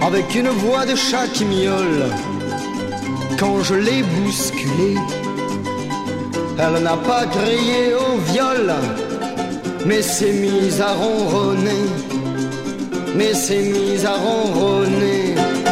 avec une voix de chat qui miaule. Quand je l'ai bousculée, elle n'a pas crié au viol, mais s'est mise à ronronner, mais s'est mise à ronronner.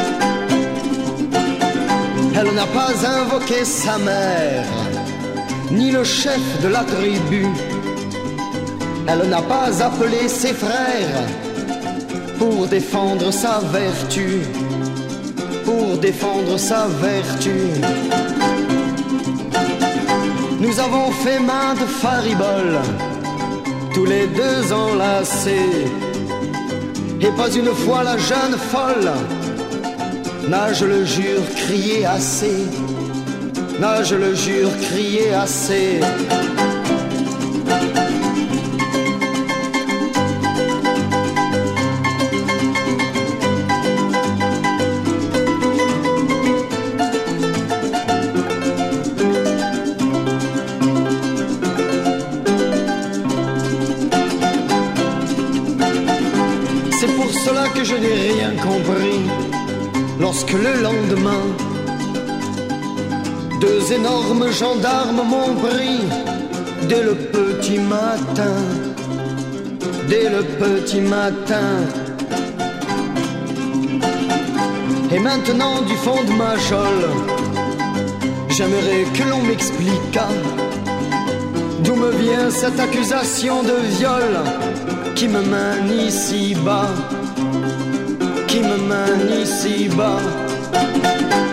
Elle n'a pas invoqué sa mère, ni le chef de la tribu. Elle n'a pas appelé ses frères pour défendre sa vertu, pour défendre sa vertu. Nous avons fait maintes fariboles, tous les deux enlacés, et pas une fois la jeune folle n'a, je le jure, crié assez, n'a, je le jure, crié assez. C'est pour cela que je n'ai rien compris lorsque le lendemain, deux énormes gendarmes m'ont pris dès le petit matin, dès le petit matin. Et maintenant du fond de ma geôle, j'aimerais que l'on m'expliquât d'où me vient cette accusation de viol qui me mène ici bas, qui me mène ici bas.